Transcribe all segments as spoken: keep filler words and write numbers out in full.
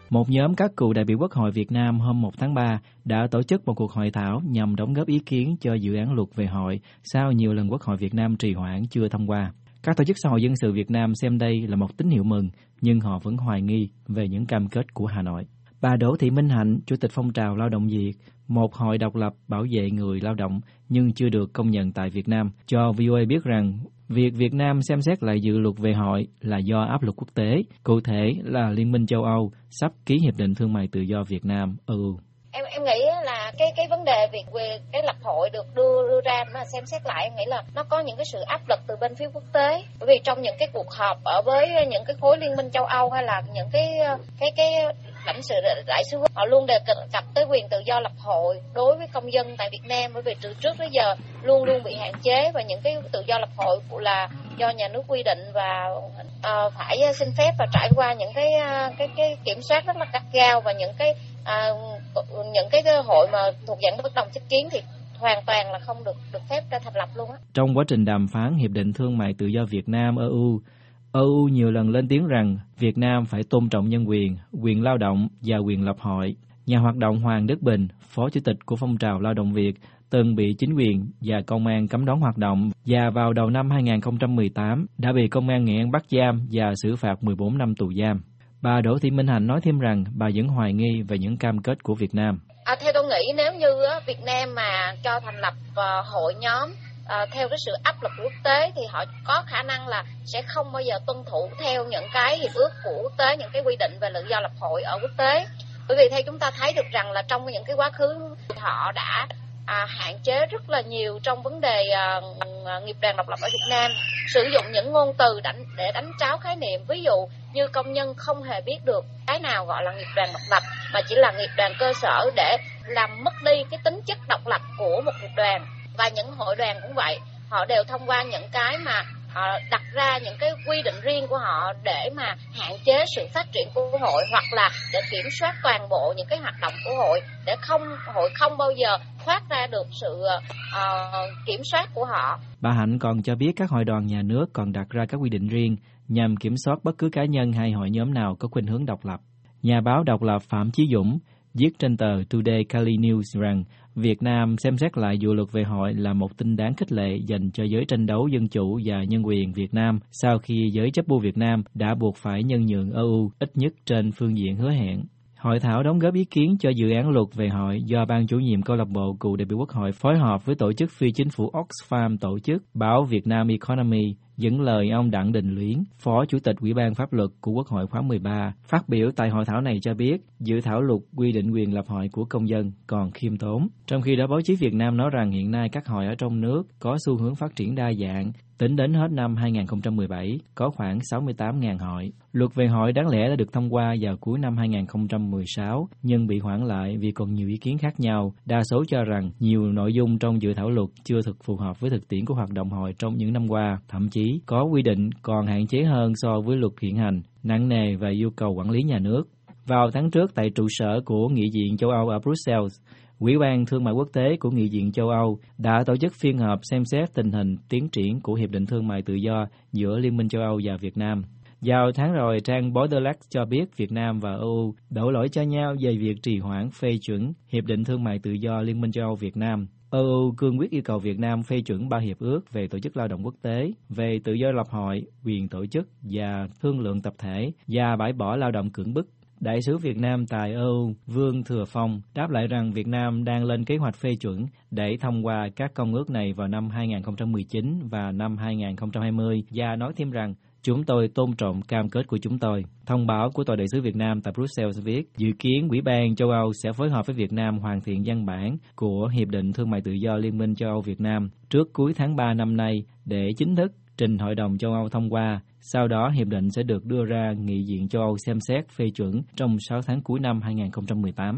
Một nhóm các cựu đại biểu Quốc hội Việt Nam hôm một tháng ba đã tổ chức một cuộc hội thảo nhằm đóng góp ý kiến cho dự án luật về hội sau nhiều lần Quốc hội Việt Nam trì hoãn chưa thông qua. Các tổ chức xã hội dân sự Việt Nam xem đây là một tín hiệu mừng, nhưng họ vẫn hoài nghi về những cam kết của Hà Nội. Bà Đỗ Thị Minh Hạnh, Chủ tịch Phong trào Lao động Việt, một hội độc lập bảo vệ người lao động nhưng chưa được công nhận tại Việt Nam, cho vê o a biết rằng việc Việt Nam xem xét lại dự luật về hội là do áp lực quốc tế, cụ thể là Liên minh châu Âu sắp ký Hiệp định Thương mại Tự do Việt Nam e u. Em em nghĩ là cái cái vấn đề việc về cái lập hội được đưa đưa ra mà xem xét lại, em nghĩ là nó có những cái sự áp lực từ bên phía quốc tế, bởi vì trong những cái cuộc họp ở với những cái khối Liên minh châu Âu hay là những cái cái cái lãnh sự đại sứ họ luôn đề cập tới quyền tự do lập hội đối với công dân tại Việt Nam, bởi vì từ trước tới giờ luôn luôn bị hạn chế, và những cái tự do lập hội là do nhà nước quy định và uh, phải xin phép và trải qua những cái uh, cái cái kiểm soát rất là gắt gao, và những cái uh, những cái hội mà thuộc dạng bất đồng chính kiến thì hoàn toàn là không được được phép ra thành lập luôn á. Trong quá trình đàm phán Hiệp định Thương mại Tự do Việt Nam e u, e u nhiều lần lên tiếng rằng Việt Nam phải tôn trọng nhân quyền, quyền lao động và quyền lập hội. Nhà hoạt động Hoàng Đức Bình, Phó Chủ tịch của Phong trào Lao động Việt, từng bị chính quyền và công an cấm đón hoạt động, và vào đầu năm hai không một tám đã bị công an Nghệ An bắt giam và xử phạt mười bốn năm tù giam. Bà Đỗ Thị Minh Hạnh nói thêm rằng bà vẫn hoài nghi về những cam kết của Việt Nam. À, theo tôi nghĩ nếu như á, Việt Nam mà cho thành lập uh, hội nhóm À, theo cái sự áp lực quốc tế thì họ có khả năng là sẽ không bao giờ tuân thủ theo những cái hiệp ước của quốc tế, những cái quy định về tự do lập hội ở quốc tế. Bởi vì theo chúng ta thấy được rằng là trong những cái quá khứ họ đã à, hạn chế rất là nhiều trong vấn đề à, nghiệp đoàn độc lập ở Việt Nam, sử dụng những ngôn từ đánh, để đánh tráo khái niệm, ví dụ như công nhân không hề biết được cái nào gọi là nghiệp đoàn độc lập, mà chỉ là nghiệp đoàn cơ sở, để làm mất đi cái tính chất độc lập của một nghiệp đoàn. Và những hội đoàn cũng vậy, họ đều thông qua những cái mà họ đặt ra những cái quy định riêng của họ để mà hạn chế sự phát triển của hội, hoặc là để kiểm soát toàn bộ những cái hoạt động của hội, để không hội không bao giờ thoát ra được sự uh, kiểm soát của họ. Bà Hạnh còn cho biết các hội đoàn nhà nước còn đặt ra các quy định riêng nhằm kiểm soát bất cứ cá nhân hay hội nhóm nào có khuynh hướng độc lập. Nhà báo độc lập Phạm Chí Dũng viết trên tờ Today Cali News rằng Việt Nam xem xét lại dự luật về hội là một tin đáng khích lệ dành cho giới tranh đấu dân chủ và nhân quyền Việt Nam sau khi giới chấp bu Việt Nam đã buộc phải nhân nhượng e u ít nhất trên phương diện hứa hẹn. Hội thảo đóng góp ý kiến cho dự án luật về hội do Ban chủ nhiệm câu lạc bộ cựu đại biểu Quốc hội phối hợp với tổ chức phi chính phủ Oxfam tổ chức. Báo Việt Nam Economy dẫn lời ông Đặng Đình Luyến, Phó Chủ tịch Ủy ban Pháp luật của Quốc hội khóa mười ba, phát biểu tại hội thảo này cho biết dự thảo luật quy định quyền lập hội của công dân còn khiêm tốn. Trong khi đó, báo chí Việt Nam nói rằng hiện nay các hội ở trong nước có xu hướng phát triển đa dạng. Tính đến hết năm hai không một bảy, có khoảng sáu mươi tám nghìn hội. Luật về hội đáng lẽ đã được thông qua vào cuối năm hai không một sáu, nhưng bị hoãn lại vì còn nhiều ý kiến khác nhau. Đa số cho rằng nhiều nội dung trong dự thảo luật chưa thực phù hợp với thực tiễn của hoạt động hội trong những năm qua, thậm chí có quy định còn hạn chế hơn so với luật hiện hành, nặng nề và yêu cầu quản lý nhà nước. Vào tháng trước, tại trụ sở của Nghị viện châu Âu ở Brussels, Ủy ban Thương mại Quốc tế của Nghị viện châu Âu đã tổ chức phiên họp xem xét tình hình tiến triển của Hiệp định Thương mại Tự do giữa Liên minh châu Âu và Việt Nam. Vào tháng rồi, trang Borderlex cho biết Việt Nam và e u đổ lỗi cho nhau về việc trì hoãn phê chuẩn Hiệp định Thương mại Tự do Liên minh châu Âu Việt Nam. e u cương quyết yêu cầu Việt Nam phê chuẩn ba hiệp ước về tổ chức lao động quốc tế, về tự do lập hội, quyền tổ chức và thương lượng tập thể, và bãi bỏ lao động cưỡng bức. Đại sứ Việt Nam tại e u Vương Thừa Phong đáp lại rằng Việt Nam đang lên kế hoạch phê chuẩn để thông qua các công ước này vào năm hai không một chín và năm hai không hai không, và nói thêm rằng chúng tôi tôn trọng cam kết của chúng tôi. Thông báo của Tòa đại sứ Việt Nam tại Brussels viết, dự kiến Ủy ban châu Âu sẽ phối hợp với Việt Nam hoàn thiện văn bản của Hiệp định Thương mại Tự do Liên minh châu Âu Việt Nam trước cuối tháng ba năm nay để chính thức trình Hội đồng châu Âu thông qua. Sau đó, hiệp định sẽ được đưa ra Nghị viện châu Âu xem xét phê chuẩn trong sáu tháng cuối năm hai không một tám.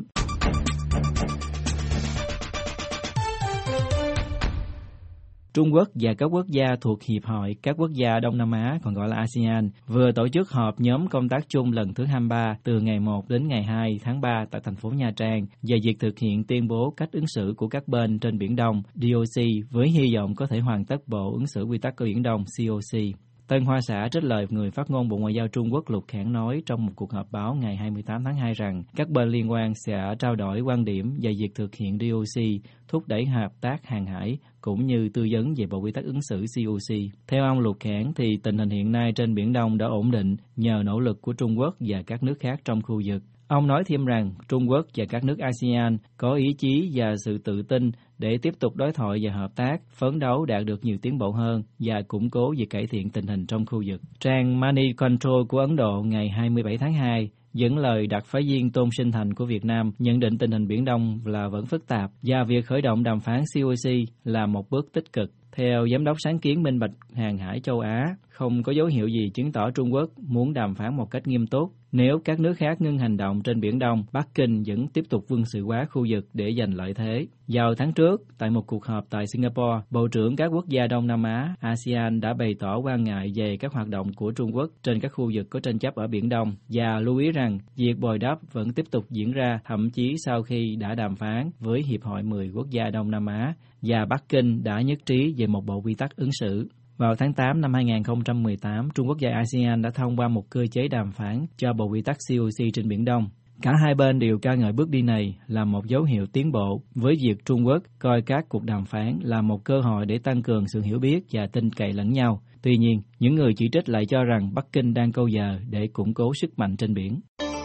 Trung Quốc và các quốc gia thuộc Hiệp hội các quốc gia Đông Nam Á, còn gọi là a sê an, vừa tổ chức họp nhóm công tác chung lần thứ hai mươi ba từ ngày một đến ngày hai tháng ba tại thành phố Nha Trang về việc thực hiện tuyên bố cách ứng xử của các bên trên Biển Đông, đê ô xê, với hy vọng có thể hoàn tất Bộ ứng xử quy tắc của Biển Đông, xê ô xê. Tân Hoa Xã trích lời người phát ngôn Bộ Ngoại giao Trung Quốc Lục Khảng nói trong một cuộc họp báo ngày hai mươi tám tháng hai rằng các bên liên quan sẽ trao đổi quan điểm về việc thực hiện đê ô xê, thúc đẩy hợp tác hàng hải cũng như tư vấn về Bộ Quy tắc ứng xử xê o xê. Theo ông Lục Khảng thì tình hình hiện nay trên Biển Đông đã ổn định nhờ nỗ lực của Trung Quốc và các nước khác trong khu vực. Ông nói thêm rằng Trung Quốc và các nước a sê an có ý chí và sự tự tin để tiếp tục đối thoại và hợp tác, phấn đấu đạt được nhiều tiến bộ hơn và củng cố việc cải thiện tình hình trong khu vực. Trang Money Control của Ấn Độ ngày hai mươi bảy tháng hai dẫn lời đặc phái viên Tôn Sinh Thành của Việt Nam nhận định tình hình Biển Đông là vẫn phức tạp và việc khởi động đàm phán xê o xê là một bước tích cực. Theo Giám đốc sáng kiến minh bạch hàng hải châu Á, không có dấu hiệu gì chứng tỏ Trung Quốc muốn đàm phán một cách nghiêm túc. Nếu các nước khác ngưng hành động trên Biển Đông, Bắc Kinh vẫn tiếp tục quân sự hóa khu vực để giành lợi thế. Vào tháng trước, tại một cuộc họp tại Singapore, Bộ trưởng các quốc gia Đông Nam Á, a sê an đã bày tỏ quan ngại về các hoạt động của Trung Quốc trên các khu vực có tranh chấp ở Biển Đông và lưu ý rằng việc bồi đắp vẫn tiếp tục diễn ra thậm chí sau khi đã đàm phán với Hiệp hội mười quốc gia Đông Nam Á và Bắc Kinh đã nhất trí về một bộ quy tắc ứng xử. Vào tháng tám năm hai nghìn không trăm mười tám, Trung Quốc và a sê an đã thông qua một cơ chế đàm phán cho bộ quy tắc xê o xê trên Biển Đông. Cả hai bên đều ca ngợi bước đi này là một dấu hiệu tiến bộ với việc Trung Quốc coi các cuộc đàm phán là một cơ hội để tăng cường sự hiểu biết và tin cậy lẫn nhau. Tuy nhiên, những người chỉ trích lại cho rằng Bắc Kinh đang câu giờ để củng cố sức mạnh trên biển.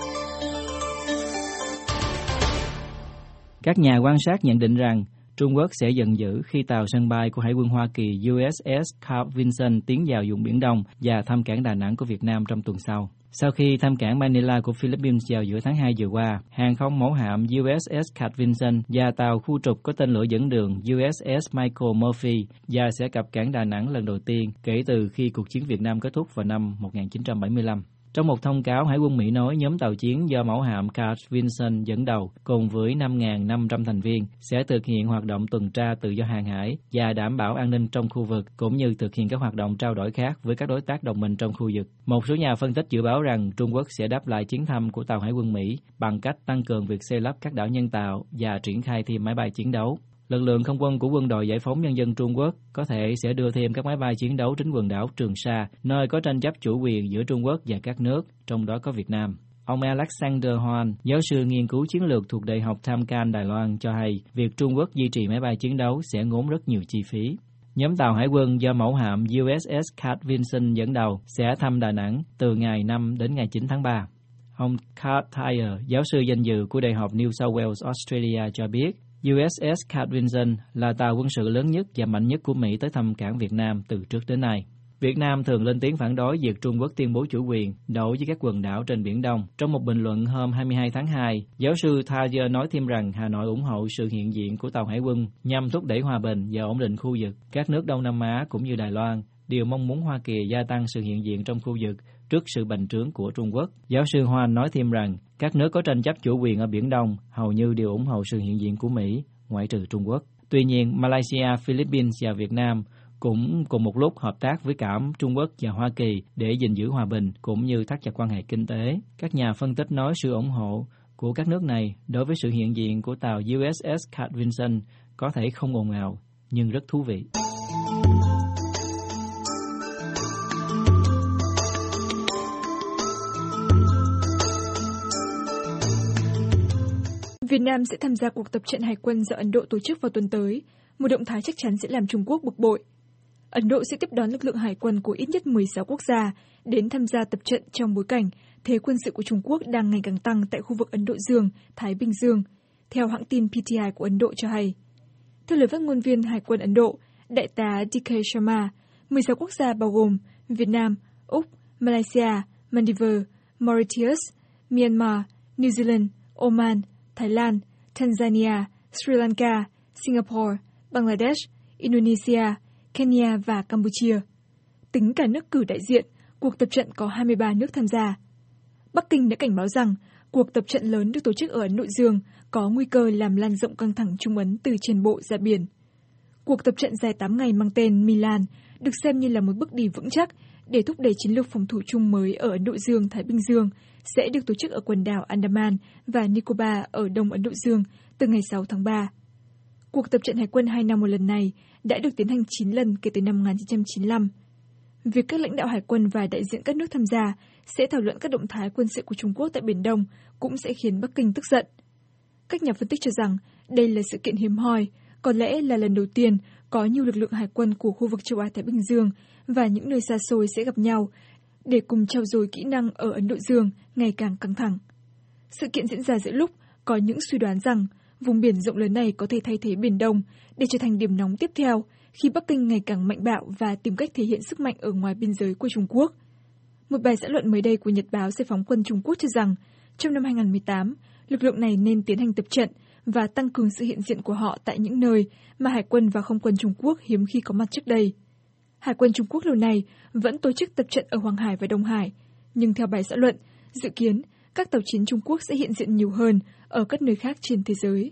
Các nhà quan sát nhận định rằng Trung Quốc sẽ giận dữ khi tàu sân bay của Hải quân Hoa Kỳ u ét ét Carl Vinson tiến vào vùng Biển Đông và thăm cảng Đà Nẵng của Việt Nam trong tuần sau. Sau khi thăm cảng Manila của Philippines vào giữa tháng hai vừa qua, hàng không mẫu hạm u ét ét Carl Vinson và tàu khu trục có tên lửa dẫn đường u ét ét Michael Murphy và sẽ cập cảng Đà Nẵng lần đầu tiên kể từ khi cuộc chiến Việt Nam kết thúc vào năm một nghìn chín trăm bảy mươi lăm. Trong một thông cáo, Hải quân Mỹ nói nhóm tàu chiến do mẫu hạm Carl Vinson dẫn đầu cùng với năm nghìn năm trăm thành viên sẽ thực hiện hoạt động tuần tra tự do hàng hải và đảm bảo an ninh trong khu vực, cũng như thực hiện các hoạt động trao đổi khác với các đối tác đồng minh trong khu vực. Một số nhà phân tích dự báo rằng Trung Quốc sẽ đáp lại chuyến thăm của tàu Hải quân Mỹ bằng cách tăng cường việc xây lắp các đảo nhân tạo và triển khai thêm máy bay chiến đấu. Lực lượng không quân của Quân đội Giải phóng Nhân dân Trung Quốc có thể sẽ đưa thêm các máy bay chiến đấu đến quần đảo Trường Sa, nơi có tranh chấp chủ quyền giữa Trung Quốc và các nước, trong đó có Việt Nam. Ông Alexander Hoan, giáo sư nghiên cứu chiến lược thuộc Đại học Tham Can Đài Loan cho hay, việc Trung Quốc duy trì máy bay chiến đấu sẽ ngốn rất nhiều chi phí. Nhóm tàu hải quân do mẫu hạm u ét ét Carl Vinson dẫn đầu sẽ thăm Đà Nẵng từ ngày năm đến ngày chín tháng ba. Ông Carl Thayer, giáo sư danh dự của Đại học New South Wales, Australia cho biết, u ét ét Carl Vinson là tàu quân sự lớn nhất và mạnh nhất của Mỹ tới thăm cảng Việt Nam từ trước đến nay. Việt Nam thường lên tiếng phản đối việc Trung Quốc tuyên bố chủ quyền đối với các quần đảo trên Biển Đông. Trong một bình luận hôm hai mươi hai tháng hai, giáo sư Thayer nói thêm rằng Hà Nội ủng hộ sự hiện diện của tàu hải quân nhằm thúc đẩy hòa bình và ổn định khu vực. Các nước Đông Nam Á cũng như Đài Loan đều mong muốn Hoa Kỳ gia tăng sự hiện diện trong khu vực trước sự bành trướng của Trung Quốc. Giáo sư Hoan nói thêm rằng các nước có tranh chấp chủ quyền ở Biển Đông hầu như đều ủng hộ sự hiện diện của Mỹ, ngoại trừ Trung Quốc. Tuy nhiên, Malaysia, Philippines và Việt Nam cũng cùng một lúc hợp tác với cả Trung Quốc và Hoa Kỳ để gìn giữ hòa bình cũng như thắt chặt quan hệ kinh tế. Các nhà phân tích nói sự ủng hộ của các nước này đối với sự hiện diện của tàu u ét ét Carl Vinson có thể không ồn ào nhưng rất thú vị. Việt Nam sẽ tham gia cuộc tập trận hải quân do Ấn Độ tổ chức vào tuần tới, một động thái chắc chắn sẽ làm Trung Quốc bực bội. Ấn Độ sẽ tiếp đón lực lượng hải quân của ít nhất mười sáu quốc gia đến tham gia tập trận trong bối cảnh thế quân sự của Trung Quốc đang ngày càng tăng tại khu vực Ấn Độ Dương, Thái Bình Dương, theo hãng tin pê tê i của Ấn Độ cho hay. Theo lời phát ngôn viên Hải quân Ấn Độ, Đại tá đê ca Sharma, mười sáu quốc gia bao gồm Việt Nam, Úc, Malaysia, Maldives, Mauritius, Myanmar, New Zealand, Oman, Thái Lan, Tanzania, Sri Lanka, Singapore, Bangladesh, Indonesia, Kenya và Campuchia. Tính cả nước cử đại diện, cuộc tập trận có hai mươi ba nước tham gia. Bắc Kinh đã cảnh báo rằng cuộc tập trận lớn được tổ chức ở Ấn Độ Dương có nguy cơ làm lan rộng căng thẳng Trung Ấn từ trên bộ ra biển. Cuộc tập trận dài tám ngày mang tên Milan được xem như là một bước đi vững chắc để thúc đẩy chiến lược phòng thủ chung mới ở Ấn Độ Dương, Thái Bình Dương sẽ được tổ chức ở quần đảo Andaman và Nicobar ở Đông Ấn Độ Dương từ ngày sáu tháng ba. Cuộc tập trận hải quân hai năm một lần này đã được tiến hành chín lần kể từ năm một nghìn chín trăm chín mươi lăm. Việc các lãnh đạo hải quân và đại diện các nước tham gia sẽ thảo luận các động thái quân sự của Trung Quốc tại Biển Đông cũng sẽ khiến Bắc Kinh tức giận. Các nhà phân tích cho rằng đây là sự kiện hiếm hoi, có lẽ là lần đầu tiên có nhiều lực lượng hải quân của khu vực châu Á-Thái Bình Dương và những nơi xa xôi sẽ gặp nhau để cùng trao dồi kỹ năng ở Ấn Độ Dương ngày càng căng thẳng. Sự kiện diễn ra giữa lúc có những suy đoán rằng vùng biển rộng lớn này có thể thay thế Biển Đông để trở thành điểm nóng tiếp theo khi Bắc Kinh ngày càng mạnh bạo và tìm cách thể hiện sức mạnh ở ngoài biên giới của Trung Quốc. Một bài xã luận mới đây của Nhật báo Giải phóng quân Trung Quốc cho rằng trong năm hai nghìn không trăm mười tám, lực lượng này nên tiến hành tập trận và tăng cường sự hiện diện của họ tại những nơi mà Hải quân và Không quân Trung Quốc hiếm khi có mặt trước đây. Hải quân Trung Quốc lâu nay vẫn tổ chức tập trận ở Hoàng Hải và Đông Hải, nhưng theo bài xã luận, dự kiến các tàu chiến Trung Quốc sẽ hiện diện nhiều hơn ở các nơi khác trên thế giới.